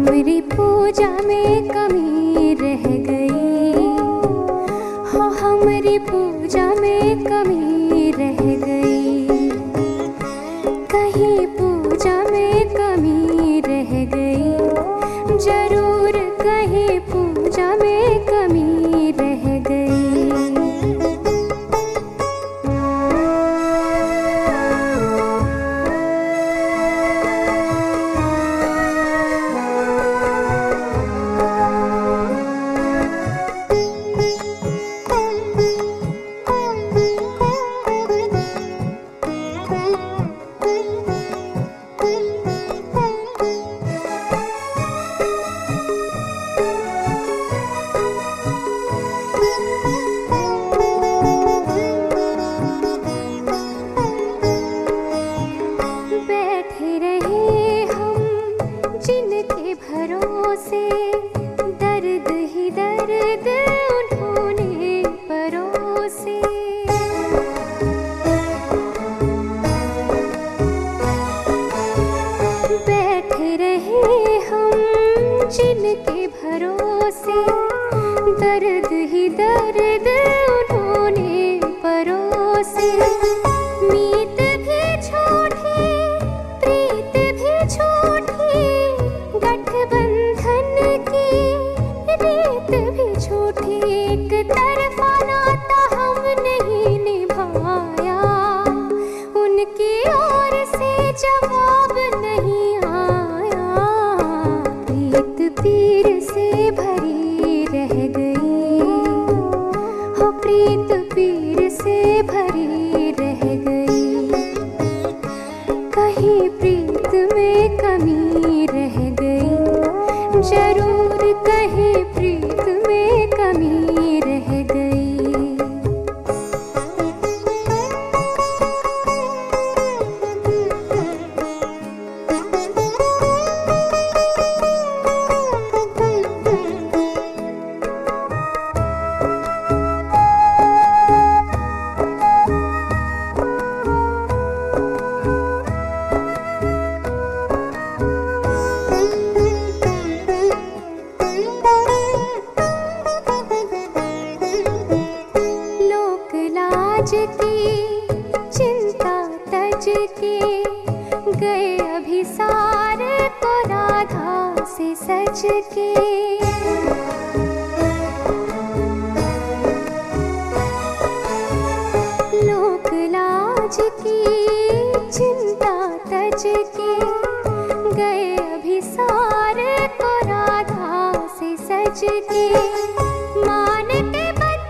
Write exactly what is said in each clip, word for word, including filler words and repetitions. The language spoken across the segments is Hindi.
हमारी पूजा में कमी रह गई, हो हमारी पूजा में कमी रह गई। कहीं पूजा में कमी रह गई, जरूर कहीं पूजा में कमी रह गई। जिनके भरोसे दर्द ही दर्द उन्होंने परोसे, बैठे रहे हम जिनके भरोसे दर्द ही दर्द उन्होंने परोसे। मीत भी झूठी प्रीत भी झूठी, गठबंधन की रीत भी झूठी, एक तरफा नाता हम नहीं निभाया, उनकी ओर से जवाब नहीं आया। प्रीत पीर से भरी रह गई, हो प्रीत पीर से भरी रह गई। कहीं प्रीत में कमी रह गई, जरूर कहीं प्रीत में कमी रह गई। लाज की चिंता तज के गए अभिसार को राधा से सज के। लोक लाज की चिंता तज के गए अभिसार को राधा से सज के। मान के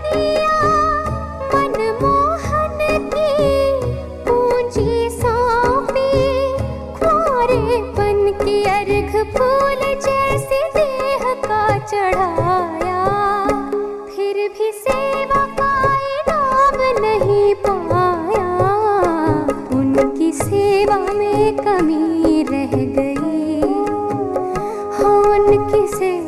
फूल जैसे देह का चढ़ाया, फिर भी सेवा का इनाम नहीं पाया। उनकी सेवा में कमी रह गई, हो उनकी सेवा